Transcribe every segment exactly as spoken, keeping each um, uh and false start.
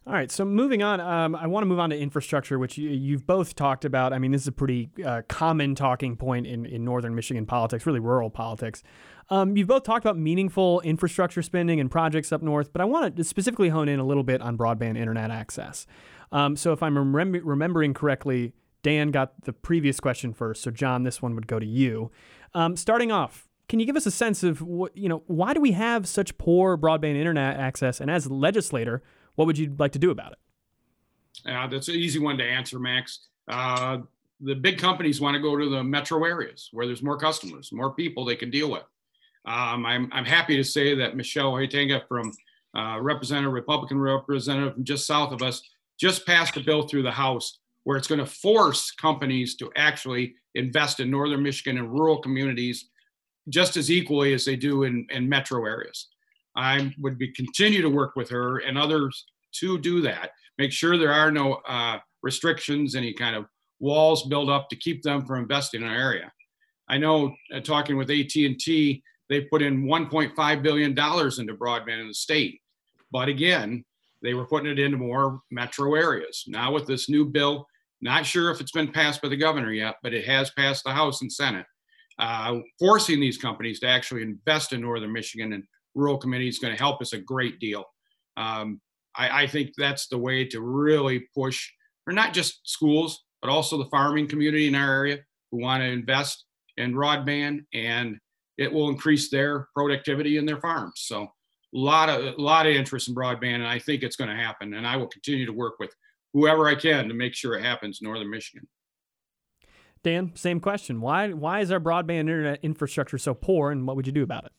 All right, so moving on, um, I want to move on to infrastructure, which you, you've both talked about. I mean, this is a pretty uh, common talking point in, in northern Michigan politics, really rural politics. Um, you've both talked about meaningful infrastructure spending and projects up north, but I want to specifically hone in a little bit on broadband internet access. Um, so if I'm rem- remembering correctly, Dan got the previous question first, so John, this one would go to you. Um, starting off, can you give us a sense of what, you know, why do we have such poor broadband internet access? And as a legislator, what would you like to do about it? Uh, that's an easy one to answer, Max. Uh, the big companies want to go to the metro areas where there's more customers, more people they can deal with. Um, I'm, I'm happy to say that Michelle Hoytenga from uh, Representative, Republican representative from just south of us, just passed a bill through the House where it's going to force companies to actually invest in northern Michigan and rural communities just as equally as they do in, in metro areas. I would be continue to work with her and others to do that. Make sure there are no uh, restrictions, any kind of walls built up to keep them from investing in our area. I know uh, talking with A T and T, they put in one point five billion dollars into broadband in the state. But again, they were putting it into more metro areas. Now with this new bill, not sure if it's been passed by the governor yet, but it has passed the House and Senate, uh, forcing these companies to actually invest in northern Michigan and rural communities is going to help us a great deal. Um, I, I think that's the way to really push, or not just schools, but also the farming community in our area who want to invest in broadband, and it will increase their productivity in their farms. So a lot of a lot of interest in broadband, and I think it's going to happen. And I will continue to work with whoever I can to make sure it happens in northern Michigan. Dan, same question. Why why is our broadband internet infrastructure so poor, and what would you do about it?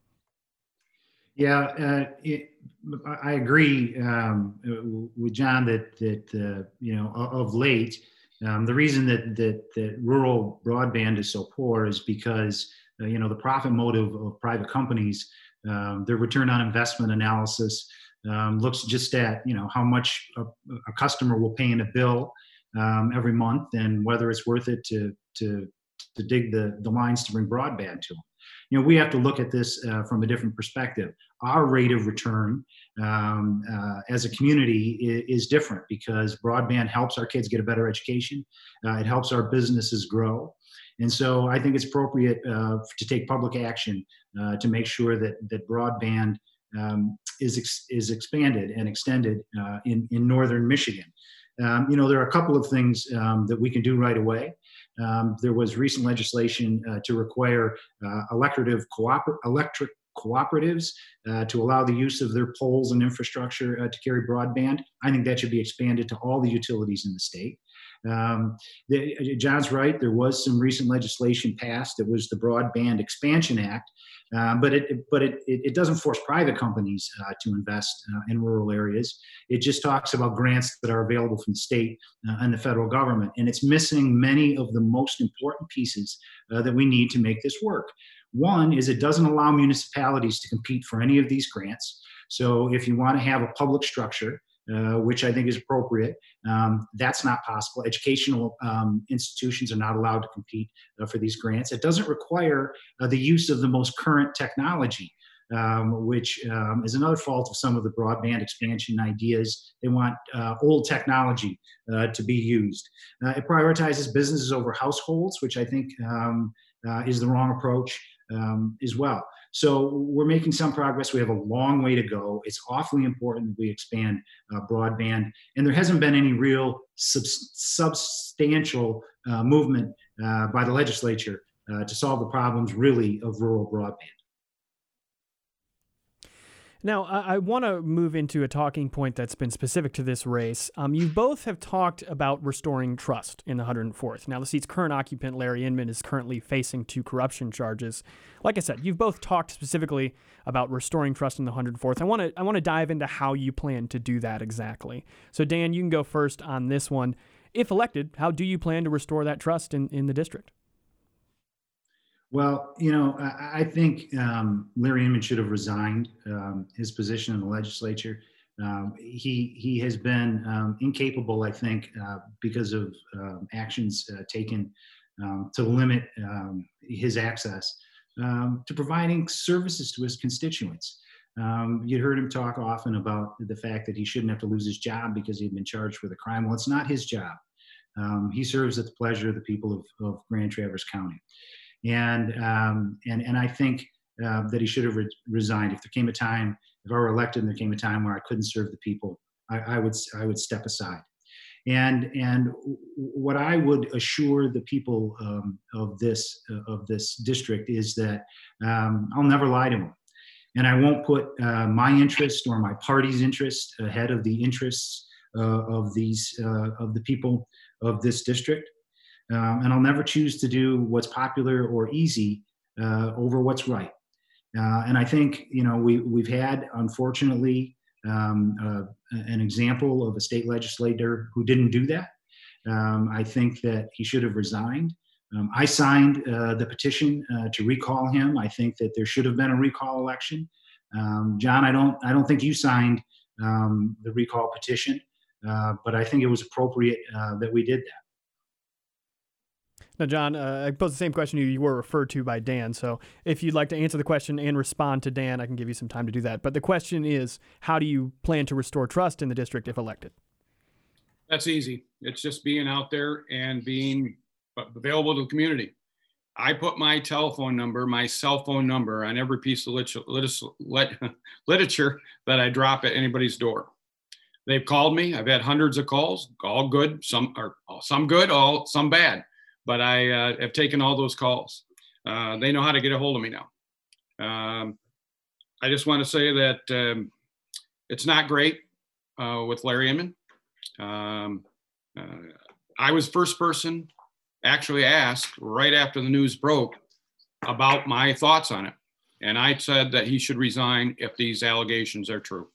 Yeah, uh, it, I agree um, with John that that uh, you know of late um, the reason that, that that rural broadband is so poor is because uh, you know the profit motive of private companies, um, their return on investment analysis um, looks just at you know how much a, a customer will pay in a bill um, every month and whether it's worth it to to to dig the the lines to bring broadband to them. You know, we have to look at this uh, from a different perspective. Our rate of return um, uh, as a community is, is different because broadband helps our kids get a better education. Uh, it helps our businesses grow. And so I think it's appropriate uh, to take public action uh, to make sure that, that broadband um, is, ex- is expanded and extended uh, in, in northern Michigan. Um, you know, there are a couple of things um, that we can do right away. Um, there was recent legislation uh, to require uh, electric, cooper- electric cooperatives uh, to allow the use of their poles and infrastructure uh, to carry broadband. I think that should be expanded to all the utilities in the state. Um, the, John's right, there was some recent legislation passed. It was the Broadband Expansion Act, um, but it but it, it doesn't force private companies uh, to invest uh, in rural areas. It just talks about grants that are available from the state uh, and the federal government, and it's missing many of the most important pieces uh, that we need to make this work. One is it doesn't allow municipalities to compete for any of these grants. So if you want to have a public structure, uh, which I think is appropriate, um, that's not possible. Educational um, institutions are not allowed to compete uh, for these grants. It doesn't require uh, the use of the most current technology, um, which um, is another fault of some of the broadband expansion ideas. They want uh, old technology uh, to be used. Uh, it prioritizes businesses over households, which I think um, uh, is the wrong approach um, as well. So we're making some progress. We have a long way to go. It's awfully important that we expand uh, broadband, and there hasn't been any real sub- substantial uh, movement uh, by the legislature uh, to solve the problems really of rural broadband. Now, I, I want to move into a talking point that's been specific to this race. Um, you both have talked about restoring trust in the one hundred fourth. Now, the seat's current occupant, Larry Inman, is currently facing two corruption charges. Like I said, you've both talked specifically about restoring trust in the one hundred fourth. I want to I want to dive into how you plan to do that exactly. So, Dan, you can go first on this one. If elected, how do you plan to restore that trust in, in the district? Well, you know, I, I think um, Larry Inman should have resigned um, his position in the legislature. Um, he he has been um, incapable, I think, uh, because of um, actions uh, taken um, to limit um, his access um, to providing services to his constituents. Um, you heard him talk often about the fact that he shouldn't have to lose his job because he'd been charged with a crime. Well, it's not his job. Um, he serves at the pleasure of the people of, of Grand Traverse County. And, um, and, and I think uh, that he should have re- resigned. If there came a time, if I were elected and there came a time where I couldn't serve the people, I, I would I would step aside. And and what I would assure the people um, of this uh, of this district is that um, I'll never lie to them, and I won't put uh, my interest or my party's interest ahead of the interests uh, of these uh, of the people of this district. Um, and I'll never choose to do what's popular or easy uh, over what's right. Uh, and I think you know we we've had, unfortunately, Um, uh, an example of a state legislator who didn't do that. Um, I think that he should have resigned. Um, I signed uh, the petition uh, to recall him. I think that there should have been a recall election. Um, John, I don't, I don't think you signed um, the recall petition, uh, but I think it was appropriate uh, that we did that. Now, John, uh, I posed the same question to you. You were referred to by Dan. So if you'd like to answer the question and respond to Dan, I can give you some time to do that. But the question is, how do you plan to restore trust in the district if elected? That's easy. It's just being out there and being available to the community. I put my telephone number, my cell phone number on every piece of lit- literature that I drop at anybody's door. They've called me. I've had hundreds of calls, all good, some are some good, all some bad. But I uh, have taken all those calls. Uh, they know how to get a hold of me now. Um, I just want to say that um, it's not great uh, with Larry Inman. Um, uh, I was first person actually asked right after the news broke about my thoughts on it. And I said that he should resign if these allegations are true.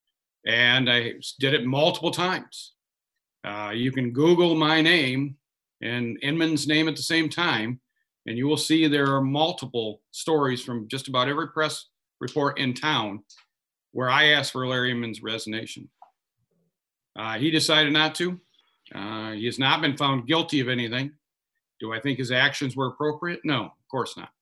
And I did it multiple times. Uh, you can Google my name and Inman's name at the same time, and you will see there are multiple stories from just about every press report in town where I asked for Larry Inman's resignation. Uh, he decided not to. Uh, he has not been found guilty of anything. Do I think his actions were appropriate? No, of course not.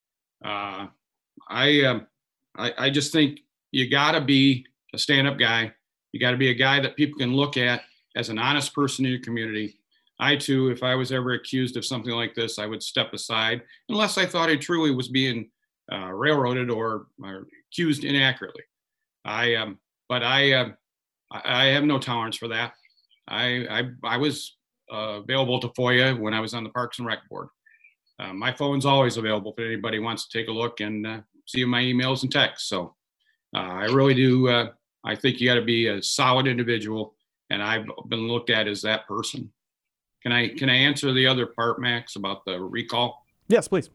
Uh, I, um, I I just think you got to be a stand-up guy. You got to be a guy that people can look at as an honest person in your community. I, too, if I was ever accused of something like this, I would step aside unless I thought I truly was being uh, railroaded or, or accused inaccurately. I, um, but I, uh, I have no tolerance for that. I, I, I was uh, available to FOIA when I was on the Parks and Rec Board. Uh, my phone's always available if anybody wants to take a look and uh, see my emails and texts. So uh, I really do. Uh, I think you got to be a solid individual, and I've been looked at as that person. Can I can I answer the other part, Max, about the recall? Yes, please.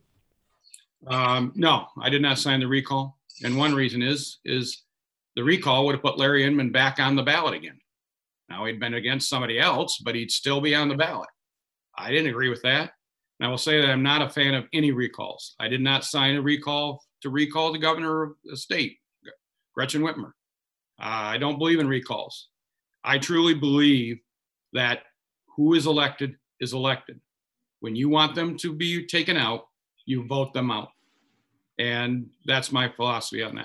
Um, no, I did not sign the recall, and one reason is is the recall would have put Larry Inman back on the ballot again. Now he'd been against somebody else, but he'd still be on the ballot. I didn't agree with that. And I will say that I'm not a fan of any recalls. I did not sign a recall to recall the governor of the state, Gretchen Whitmer. Uh, I don't believe in recalls. I truly believe that who is elected is elected. When you want them to be taken out, you vote them out. And that's my philosophy on that.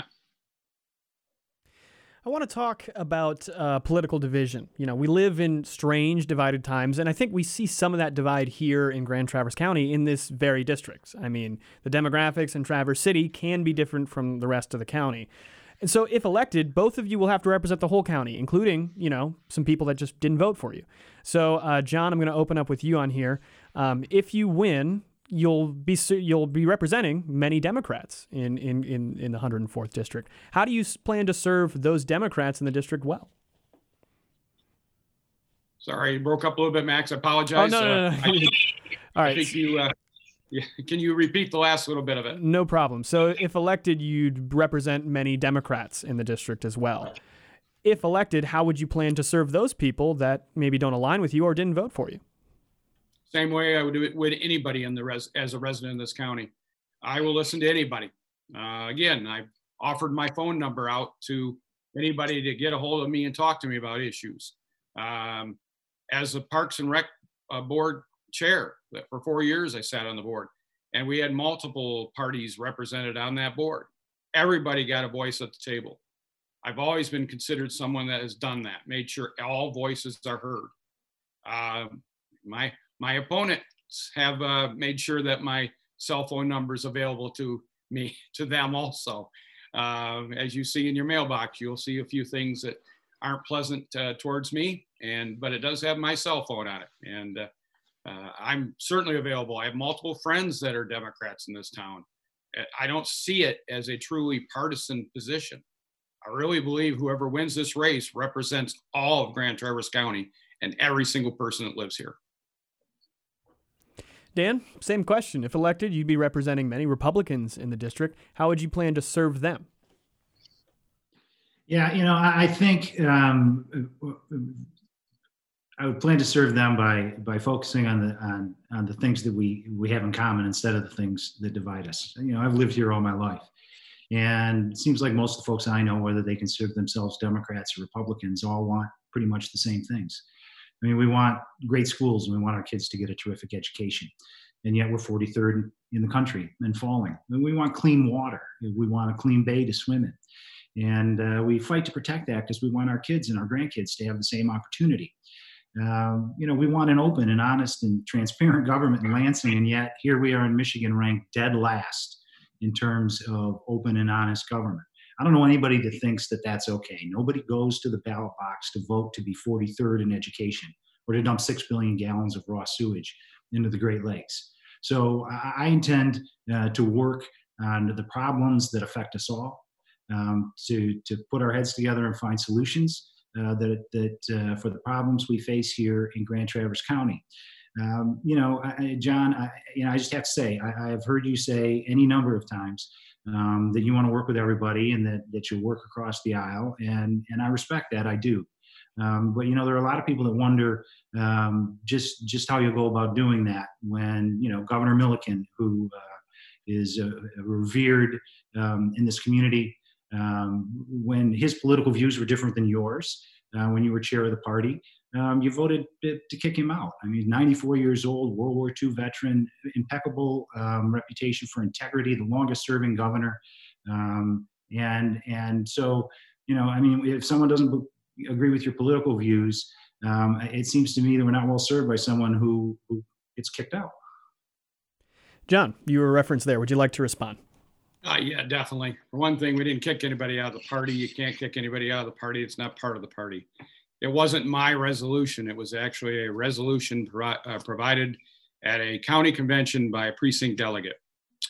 I want to talk about uh, political division. You know, we live in strange, divided times, and I think we see some of that divide here in Grand Traverse County in this very district. I mean, the demographics in Traverse City can be different from the rest of the county. And so if elected, both of you will have to represent the whole county, including, you know, some people that just didn't vote for you. So, uh, John, I'm going to open up with you on here. Um, if you win, you'll be you'll be representing many Democrats in, in, in, in the one hundred fourth district. How do you plan to serve those Democrats in the district well? Sorry, you broke up a little bit, Max. I apologize. Oh, no, no, no. no. Uh, I, All right. I think you, uh, yeah, can you repeat the last little bit of it? No problem. So if elected, you'd represent many Democrats in the district as well. If elected, how would you plan to serve those people that maybe don't align with you or didn't vote for you? Same way I would do it with anybody in the res as a resident in this county. I will listen to anybody. Uh, again, I've offered my phone number out to anybody to get a hold of me and talk to me about issues. Um, as a Parks and Rec uh, board chair, for four years I sat on the board, and we had multiple parties represented on that board. everybody got a voice at the table. I've always been considered someone that has done that, made sure all voices are heard. Uh, my my opponents have uh, made sure that my cell phone number is available to me, to them also. Uh, as you see in your mailbox, you'll see a few things that aren't pleasant uh, towards me, and but it does have my cell phone on it, and uh, uh, I'm certainly available. I have multiple friends that are Democrats in this town. I don't see it as a truly partisan position. I really believe whoever wins this race represents all of Grand Traverse County and every single person that lives here. Dan, same question. If elected, you'd be representing many Republicans in the district. How would you plan to serve them? Yeah, you know, I I think um, I would plan to serve them by by focusing on the on on the things that we we have in common instead of the things that divide us. You know, I've lived here all my life, and it seems like most of the folks I know, whether they consider themselves Democrats or Republicans, all want pretty much the same things. I mean, we want great schools and we want our kids to get a terrific education, and yet we're forty-third in the country and falling. And we want clean water. We want a clean bay to swim in, and uh, we fight to protect that because we want our kids and our grandkids to have the same opportunity. Um, you know, we want an open and honest and transparent government in Lansing, and yet here we are in Michigan ranked dead last in terms of open and honest government. I don't know anybody that thinks that that's okay. Nobody goes to the ballot box to vote to be forty-third in education or to dump six billion gallons of raw sewage into the Great Lakes. So I, I intend uh, to work on the problems that affect us all, um, to, to put our heads together and find solutions uh, that, that uh, for the problems we face here in Grand Traverse County. Um, you know, I, John, I, you know, I just have to say, I, I've heard you say any number of times um, that you want to work with everybody and that, that you work across the aisle. And, and I respect that, I do. Um, but, you know, there are a lot of people that wonder um, just, just how you go about doing that when, you know, Governor Milliken, who uh, is uh, revered um, in this community, um, when his political views were different than yours, uh, when you were chair of the party, Um, you voted to, to kick him out. I mean, ninety-four years old, World War Two veteran, impeccable um, reputation for integrity, the longest serving governor. Um, and, and so, you know, I mean, if someone doesn't b- agree with your political views, um, it seems to me that we're not well served by someone who, who gets kicked out. John, you were referenced there. Would you like to respond? Uh, yeah, definitely. For one thing, we didn't kick anybody out of the party. You can't kick anybody out of the party. It's not part of the party. It wasn't my resolution. It was actually a resolution pro- uh, provided at a county convention by a precinct delegate.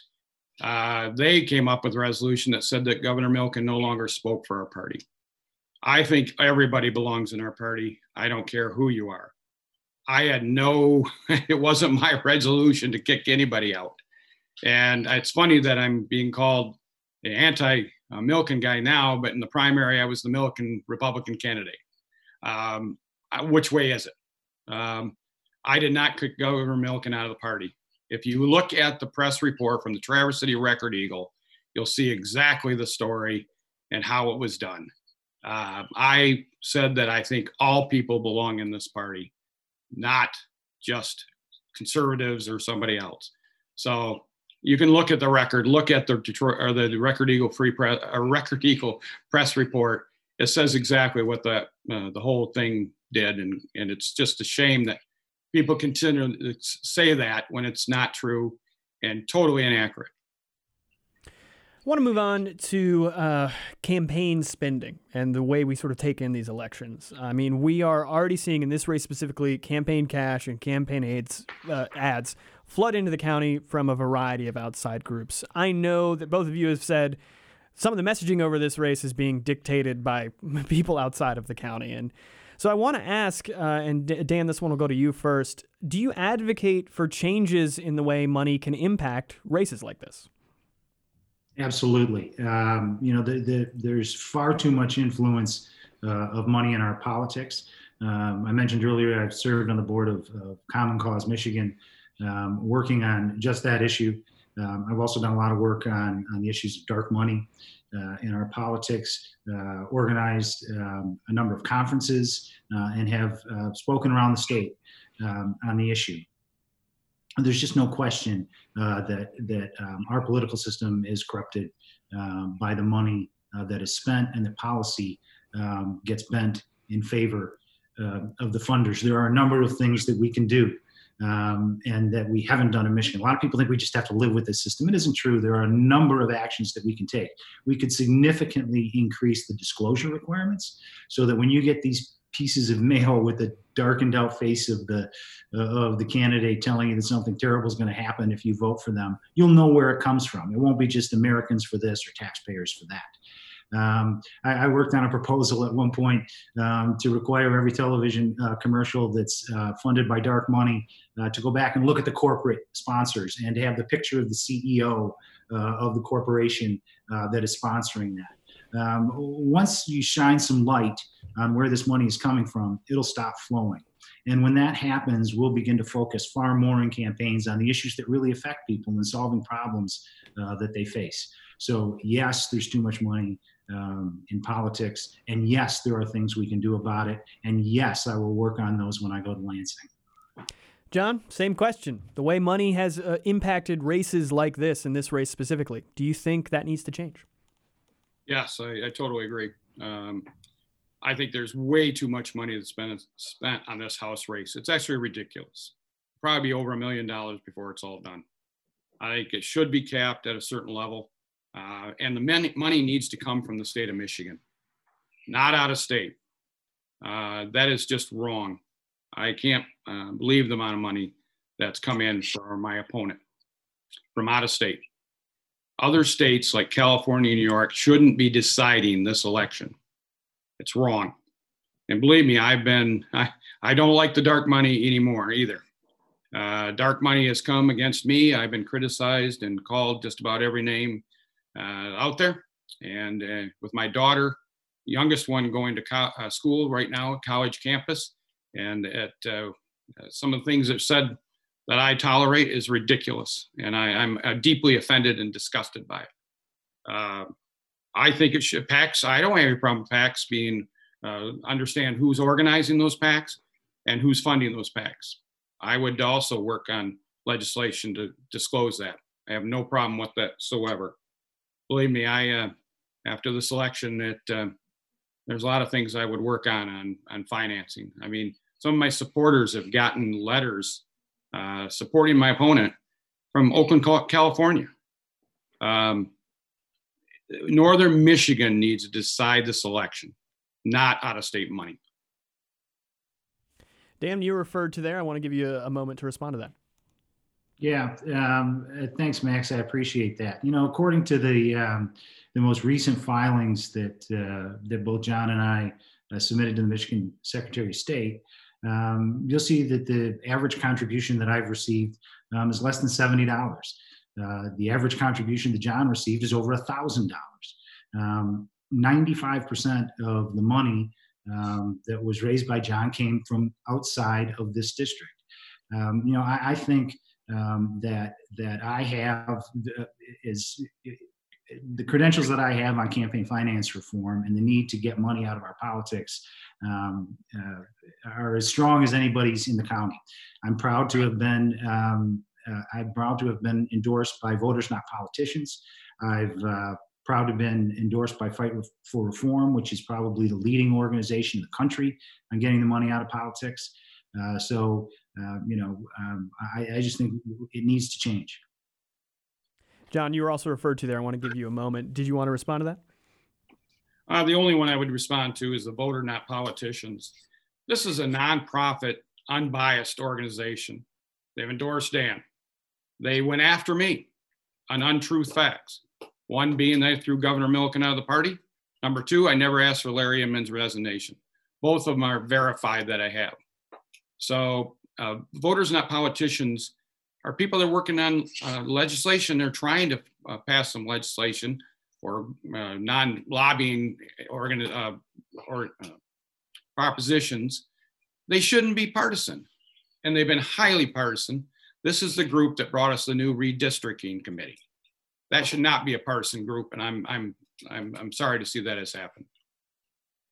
Uh, they came up with a resolution that said that Governor Milliken no longer spoke for our party. I think everybody belongs in our party. I don't care who you are. I had no, it wasn't my resolution to kick anybody out. And it's funny that I'm being called the anti-Milliken guy now, but in the primary, I was the Milliken Republican candidate. Um, which way is it? Um, I did not kick Governor Milliken out of the party. If you look at the press report from the Traverse City Record Eagle, you'll see exactly the story and how it was done. Uh, I said that I think all people belong in this party, not just conservatives or somebody else. So you can look at the record, look at the Detroit or the Record Eagle Free Press, or Record Eagle press report. It says exactly what the uh, the whole thing did, and and it's just a shame that people continue to say that when it's not true and totally inaccurate. I want to move on to uh, campaign spending and the way we sort of take in these elections. I mean, we are already seeing in this race specifically campaign cash and campaign aids uh, ads flood into the county from a variety of outside groups. I know that both of you have said some of the messaging over this race is being dictated by people outside of the county. And so I want to ask, uh, and Dan, this one will go to you first. Do you advocate for changes in the way money can impact races like this? Absolutely. Um, you know, the, the, there's far too much influence uh, of money in our politics. Um, I mentioned earlier, I've served on the board of, of Common Cause Michigan, um, working on just that issue. Um, I've also done a lot of work on, on the issues of dark money uh, in our politics, uh, organized um, a number of conferences, uh, and have uh, spoken around the state um, on the issue. there's just no question uh, that that um, our political system is corrupted um, by the money uh, that is spent, and the policy um, gets bent in favor uh, of the funders. There are a number of things that we can do um, and that we haven't done in Michigan. A lot of people think we just have to live with this system. It isn't true. There are a number of actions that we can take. We could significantly increase the disclosure requirements so that when you get these pieces of mail with the darkened out face of the uh, of the candidate telling you that something terrible is going to happen if you vote for them, you'll know where it comes from. It won't be just Americans for this or taxpayers for that. Um, I, I worked on a proposal at one point um, to require every television uh, commercial that's uh, funded by dark money uh, to go back and look at the corporate sponsors and to have the picture of the C E O uh, of the corporation uh, that is sponsoring that. Um, once you shine some light on where this money is coming from, it'll stop flowing. And when that happens, we'll begin to focus far more in campaigns on the issues that really affect people and solving problems uh, that they face. So yes, there's too much money um, in politics. And yes, there are things we can do about it. And yes, I will work on those when I go to Lansing. John, same question. The way money has uh, impacted races like this, and this race specifically, do you think that needs to change? Yes, I, I totally agree. Um, I think there's way too much money that's been spent on this House race. It's actually ridiculous. Probably over a million dollars before it's all done. I think it should be capped at a certain level. Uh, and the money, money needs to come from the state of Michigan, not out of state. Uh, that is just wrong. I can't uh, believe the amount of money that's come in for my opponent from out of state. Other states like California and New York shouldn't be deciding this election. It's wrong. And believe me, I've been, I, I don't like the dark money anymore either. Uh, dark money has come against me. I've been criticized and called just about every name uh, out there. And uh, with my daughter, youngest one going to co- uh, school right now, college campus, and at uh, some of the things that said that I tolerate is ridiculous. And I, I'm uh, deeply offended and disgusted by it. Uh, I think it should, PACs, I don't have any problem with PACs being, uh, understand who's organizing those PACs and who's funding those PACs. I would also work on legislation to disclose that. I have no problem with that whatsoever. Believe me, I, uh, after this election, it, uh, there's a lot of things I would work on, on, on financing. I mean, some of my supporters have gotten letters uh, supporting my opponent from Oakland, California. Um, Northern Michigan needs to decide this election, not out-of-state money. Dan, you referred to there. I want to give you a, a moment to respond to that. Yeah, um, uh, thanks, Max. I appreciate that. You know, according to the um, the most recent filings that uh, that both John and I uh, submitted to the Michigan Secretary of State, um, you'll see that the average contribution that I've received um, is less than seventy dollars. Uh, the average contribution that John received is over one thousand dollars. Um, ninety-five percent of the money um, that was raised by John came from outside of this district. Um, you know, I, I think um, that that I have the, is the credentials that I have on campaign finance reform and the need to get money out of our politics um, uh, are as strong as anybody's in the county. I'm proud to have been um, uh, I'm proud to have been endorsed by Voters Not Politicians. I've uh, proud to have been endorsed by Fight for Reform, which is probably the leading organization in the country on getting the money out of politics. Uh, so, uh, you know, um, I, I just think it needs to change. John, you were also referred to there. I want to give you a moment. Did you want to respond to that? Uh, the only one I would respond to is the Voter Not Politicians. This is a nonprofit, unbiased organization. They've endorsed Dan. They went after me on untruth facts. One being they threw Governor Milliken out of the party. Number two, I never asked for Larry Inman's resignation. Both of them are verified that I have. So uh, Voters Not Politicians are people that are working on uh, legislation. They're trying to uh, pass some legislation or uh, non-lobbying organ uh, or uh, propositions. They shouldn't be partisan, and they've been highly partisan. This is the group that brought us the new redistricting committee. That should not be a partisan group, and I'm I'm I'm I'm sorry to see that has happened.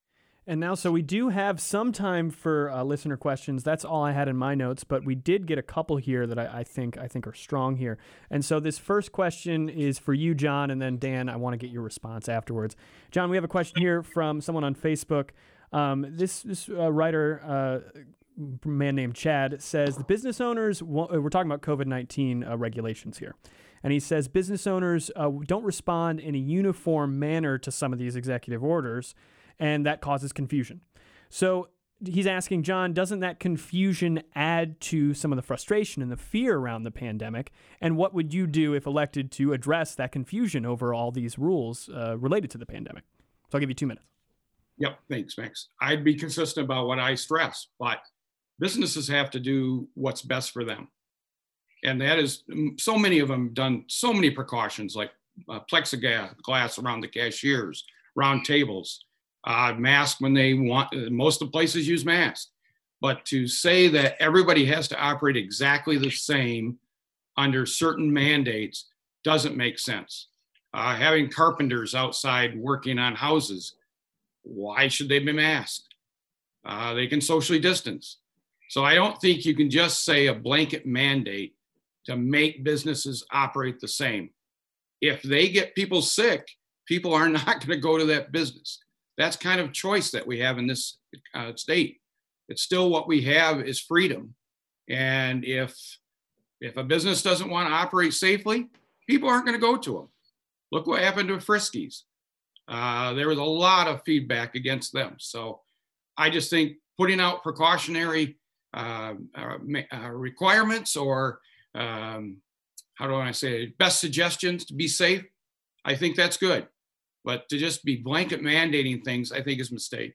And now, so we do have some time for uh, listener questions. That's all I had in my notes, but we did get a couple here that I, I think I think are strong here. And so this first question is for you, John, and then Dan, I want to get your response afterwards. John, we have a question here from someone on Facebook. Um, this this uh, writer, uh, man named Chad, says the business owners, wa- we're talking about COVID nineteen uh, regulations here. And he says business owners uh, don't respond in a uniform manner to some of these executive orders, and that causes confusion. So he's asking, John, doesn't that confusion add to some of the frustration and the fear around the pandemic? And what would you do if elected to address that confusion over all these rules uh, related to the pandemic? So I'll give you two minutes. Yep, thanks, Max. I'd be consistent about what I stress, but businesses have to do what's best for them. And that is, so many of them done so many precautions like uh, plexiglass glass around the cashiers, round tables, uh, mask when they want, most of the places use masks. But to say that everybody has to operate exactly the same under certain mandates doesn't make sense. Uh, having carpenters outside working on houses, why should they be masked? Uh, they can socially distance. So I don't think you can just say a blanket mandate to make businesses operate the same. If they get people sick, people are not going to go to that business. That's kind of choice that we have in this uh, state. It's still what we have is freedom. And if if a business doesn't want to operate safely, people aren't going to go to them. Look what happened to Friskies. Uh, there was a lot of feedback against them. So I just think putting out precautionary uh, uh, uh, requirements or um, how do I say it? Best suggestions to be safe, I think that's good. But to just be blanket mandating things, I think is a mistake.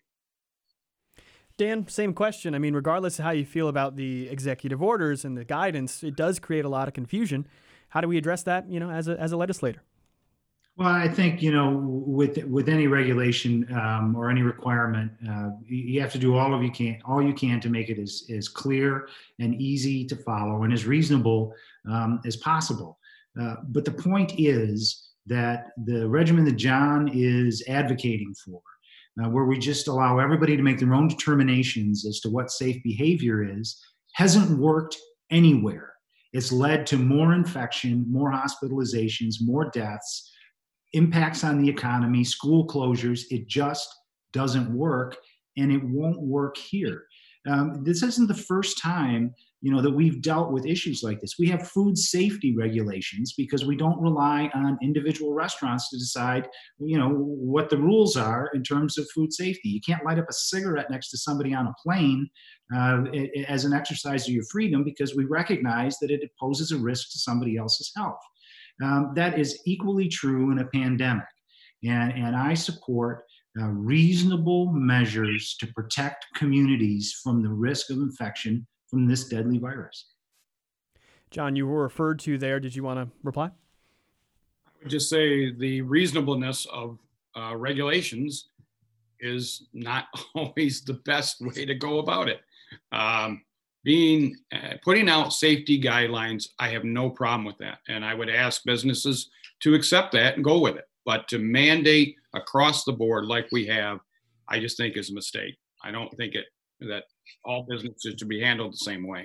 Dan, same question. I mean, regardless of how you feel about the executive orders and the guidance, it does create a lot of confusion. How do we address that, you know, as a as a legislator? Well, I think, you know, with with any regulation um, or any requirement, uh, you have to do all of you can all you can to make it as, as clear and easy to follow and as reasonable um, as possible. Uh, but the point is that the regimen that John is advocating for, uh, where we just allow everybody to make their own determinations as to what safe behavior is, hasn't worked anywhere. It's led to more infection, more hospitalizations, more deaths, impacts on the economy, school closures. It just doesn't work, and it won't work here. Um, this isn't the first time, you know, that we've dealt with issues like this. We have food safety regulations because we don't rely on individual restaurants to decide, you know, what the rules are in terms of food safety. You can't light up a cigarette next to somebody on a plane uh, as an exercise of your freedom because we recognize that it poses a risk to somebody else's health. Um, that is equally true in a pandemic. And, and I support uh, reasonable measures to protect communities from the risk of infection from this deadly virus. John, you were referred to there. Did you want to reply? I would just say the reasonableness of uh, regulations is not always the best way to go about it. Um, being uh, putting out safety guidelines, I have no problem with that. And I would ask businesses to accept that and go with it. But to mandate across the board like we have, I just think is a mistake. I don't think it that all businesses should be handled the same way.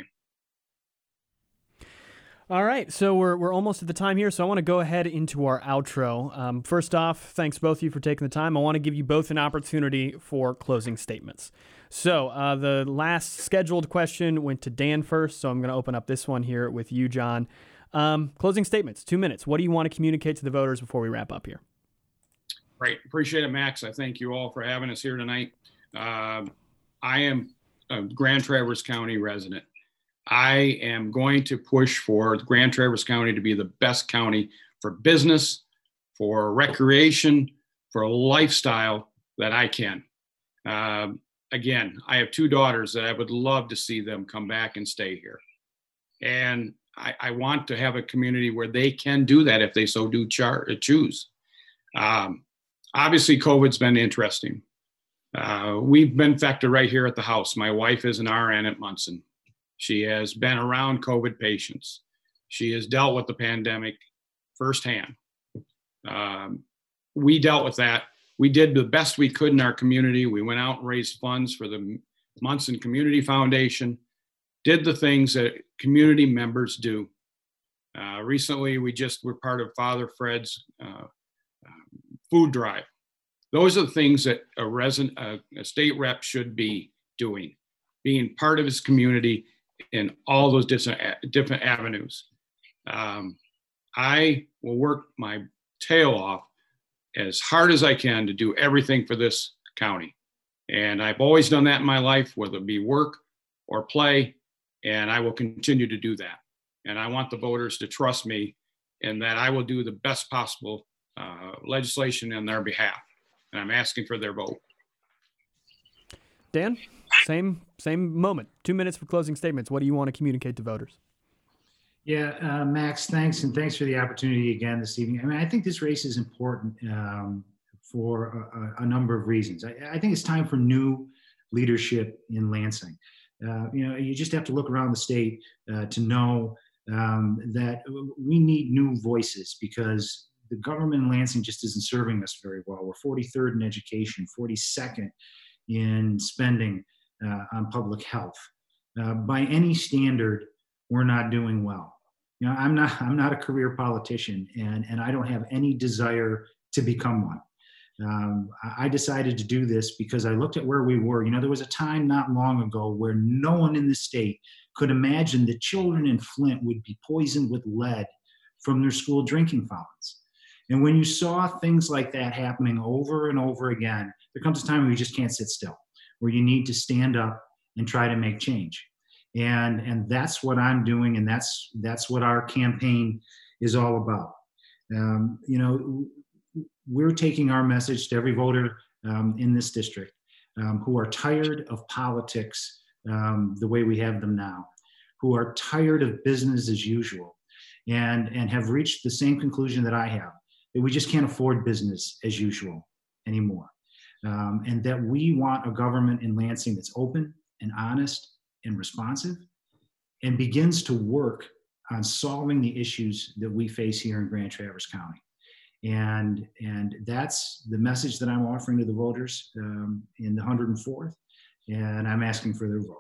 All right, so we're we're almost at the time here, so I want to go ahead into our outro. Um, first off, thanks both of you for taking the time. I want to give you both an opportunity for closing statements. So uh, the last scheduled question went to Dan first, so I'm going to open up this one here with you, John. Um, closing statements, two minutes. What do you want to communicate to the voters before we wrap up here? Great, appreciate it, Max. I thank you all for having us here tonight. Uh, I am a Grand Traverse County resident. I am going to push for Grand Traverse County to be the best county for business, for recreation, for lifestyle that I can. Um, again, I have two daughters that I would love to see them come back and stay here. And I, I want to have a community where they can do that if they so do char- choose. Um, obviously, COVID's been interesting. Uh, we've been infected right here at the house. My wife is an R N at Munson. She has been around COVID patients. She has dealt with the pandemic firsthand. Um, we dealt with that we did the best we could in our community. We went out and raised funds for the Munson Community Foundation, did the things that community members do. Uh, recently, we just were part of Father Fred's uh, uh, food drive. Those are the things that a resident, a, a state rep should be doing, being part of his community in all those different, different avenues. Um, I will work my tail off as hard as I can to do everything for this county. And I've always done that in my life, whether it be work or play, and I will continue to do that. And I want the voters to trust me and that I will do the best possible uh, legislation on their behalf. And I'm asking for their vote. Dan, same same moment. Two minutes for closing statements. What do you want to communicate to voters? Yeah, uh, Max, thanks, and thanks for the opportunity again this evening. I mean, I think this race is important um, for a, a number of reasons. I, I think it's time for new leadership in Lansing. Uh, you know, you just have to look around the state uh, to know um, that we need new voices, because the government in Lansing just isn't serving us very well. We're forty-third in education, forty-second in spending uh, on public health. Uh, by any standard, we're not doing well. You know, I'm not I'm not a career politician, and, and I don't have any desire to become one. Um, I decided to do this because I looked at where we were. You know, there was a time not long ago where no one in the state could imagine that children in Flint would be poisoned with lead from their school drinking fountains. And when you saw things like that happening over and over again, there comes a time where you just can't sit still, where you need to stand up and try to make change. And, and that's what I'm doing, and that's, that's what our campaign is all about. Um, you know, we're taking our message to every voter um, in this district um, who are tired of politics um, the way we have them now, who are tired of business as usual, and, and have reached the same conclusion that I have, that we just can't afford business as usual anymore. Um, and that we want a government in Lansing that's open and honest and responsive, and begins to work on solving the issues that we face here in Grand Traverse County. And, and that's the message that I'm offering to the voters um, in the one hundred fourth, and I'm asking for their vote.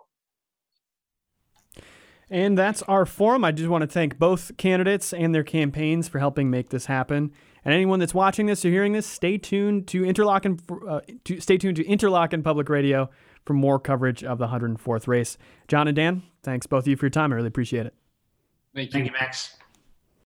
And that's our forum. I just want to thank both candidates and their campaigns for helping make this happen. And anyone that's watching this or hearing this, stay tuned to Interlochen, uh, to, stay tuned to Interlochen Public Radio for more coverage of the one hundred fourth race. John and Dan, thanks both of you for your time. I really appreciate it. Thank you. Thank you, Max.